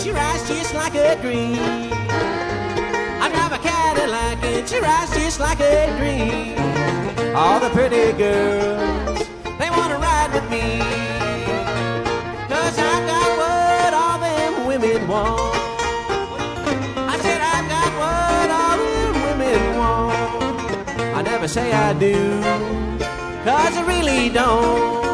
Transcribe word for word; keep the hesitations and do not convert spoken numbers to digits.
she rides just like a dream. I drive a Cadillac and she rides just like a dream. All the pretty girls, they wanna ride with me, 'cause I've got what all them women want. I said I've got what all them women want. I never say I do, 'cause I really don't.